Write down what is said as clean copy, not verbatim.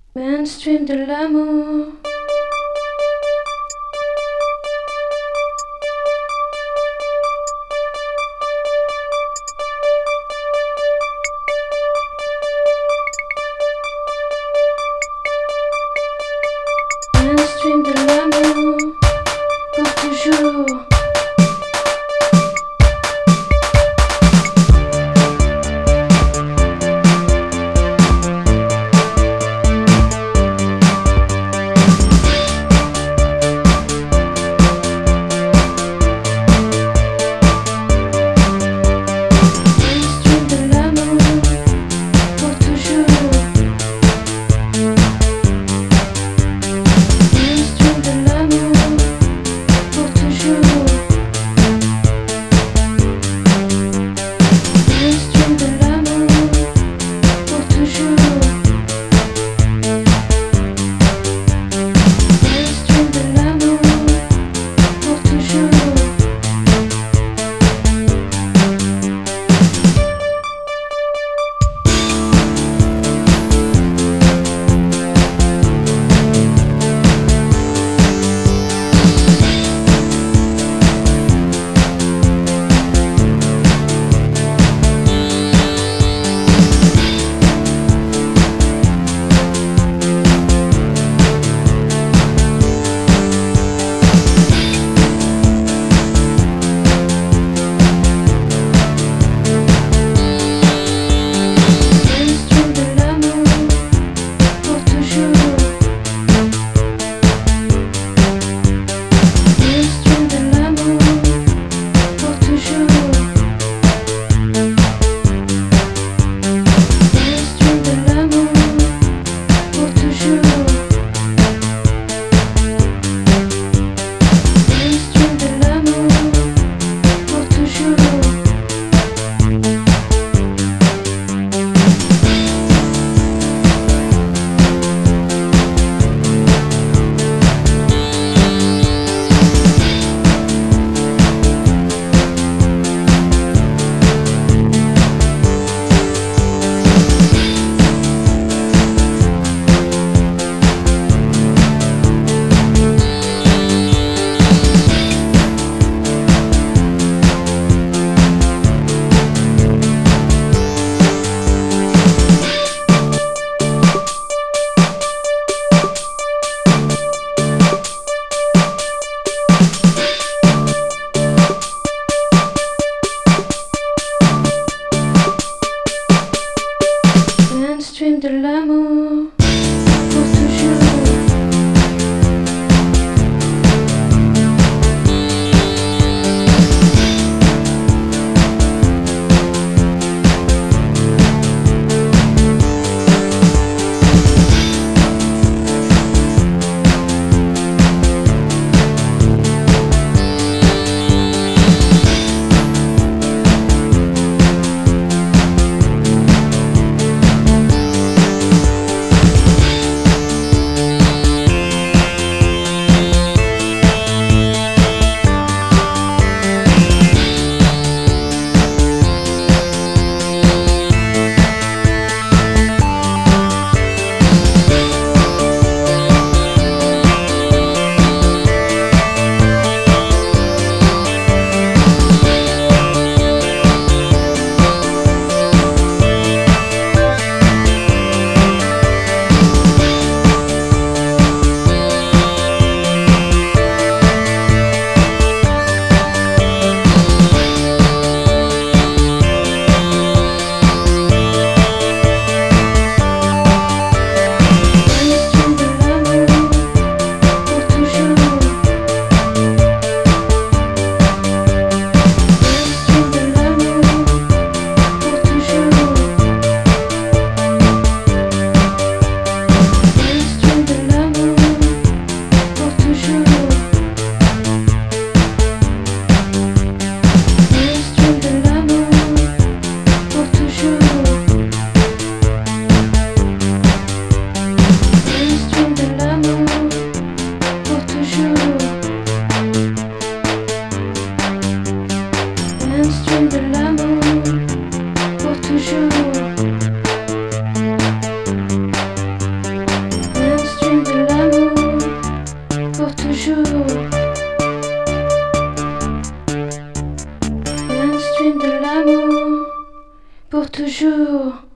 Mainstream de l'amour. Mainstream de l'amour. Pour toujours. Mainstream de l'amour. Pour toujours. Mainstream de l'amour. Pour toujours. Mainstream de l'amour. Pour toujours. Mainstream de l'amour. Pour toujours. Mainstream de l'amour. Pour toujours. Mainstream de l'amour. Pour toujours. Mainstream de l'amour. Pour toujours. Mainstream de l'amour. Pour toujours. Mainstream de l'amour. Pour toujours. pour toujours.